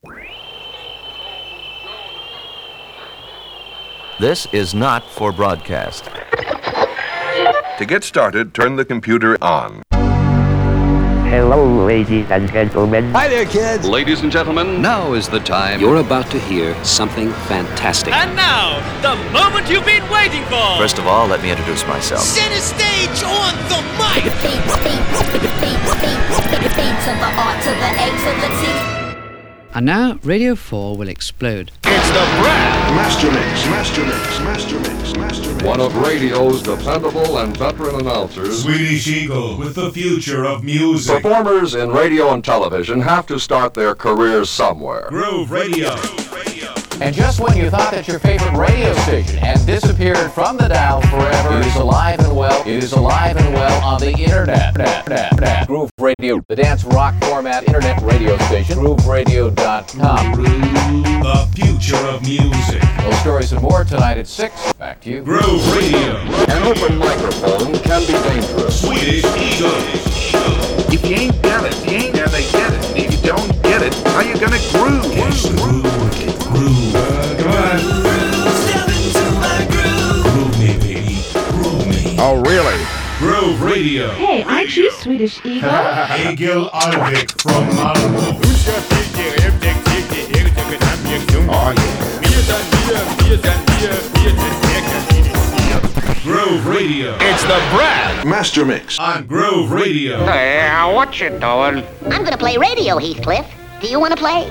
This is not for broadcast. To get started, turn the computer on. Hello, ladies and gentlemen. Hi there, kids. Ladies and gentlemen, now is the time. You're about to hear something fantastic. And now, the moment you've been waiting for. First of all, let me introduce myself. Center stage on the mic. To the R to the A to the T. And now, Radio 4 will explode. It's the Brat Master Mix, Master Mix, Master Mix, Master Mix. One of radio's dependable and veteran announcers. Swedish Eagle with the future of music. Performers in radio and television have to start their careers somewhere. Groove Radio. And just when you thought that your favorite radio station had disappeared from the dial forever, it is alive and well. It is alive and well on the internet. Groove Radio, the dance rock format internet radio station. GrooveRadio.com. The future of music. Those stories and more tonight at 6. Back to you. Groove Radio. An open microphone can be dangerous. Swedish Eagle. If you ain't got it, you ain't gonna get it. If you don't get it, how you gonna groove? Catch the groove. Groove. Come on. Step into my groove. Groove me, baby. Groove me. Oh, really? Groove Radio. Hey, aren't you Swedish Eagle? Egil Alvik from Malmö. Oh, yeah. Groove Radio. It's the Brat Master Mix. On Groove Radio. Hey, what you doing? I'm gonna play radio, Heathcliff. Do you wanna play?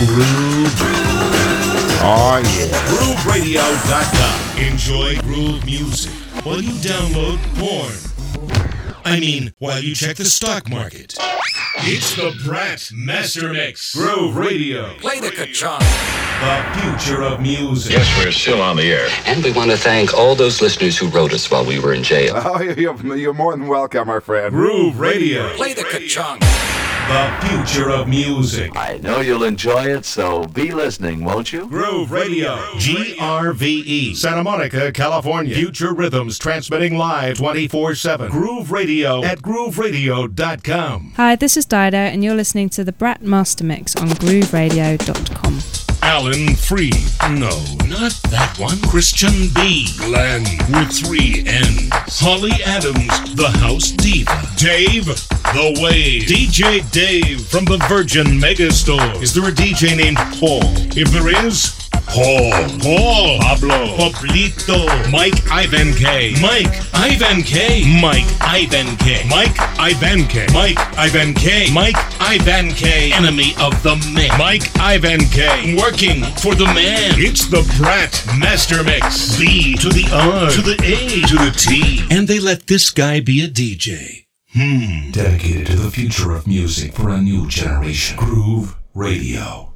Oh, yeah. GrooveRadio.com. Enjoy groove music while you download porn. While you check the stock market. It's the Brat Master Mix. Groove Radio. Play the ka-chunk. The future of music. Yes, we're still on the air. And we want to thank all those listeners who wrote us while we were in jail. Oh, you're more than welcome, my friend. Groove Radio. Play the ka-chunk. The future of music. I know you'll enjoy it, so be listening, won't you? Groove Radio. GRVE. Santa Monica, California. Future Rhythms transmitting live 24/7. Groove Radio at GrooveRadio.com. Hi, this is Dido, and you're listening to the Brat Master Mix on GrooveRadio.com. Alan Free. No, not that one. Christian B. Glenn with 3 N's. Holly Adams, the House Diva. Dave, The Wave. DJ Dave from the Virgin Megastore. Is there a DJ named Paul? If there is, Paul, Pablo, Pablito, Mike Ivan K, Mike Ivan K, Mike Ivan K, Mike Ivan K, Mike Ivan K, Mike Ivan K, enemy of the man, Mike Ivan K, working for the man. It's the Brat Master Mix. B to the R to the A to the T, and they let this guy be a DJ. Dedicated to the future of music for a new generation. Groove Radio.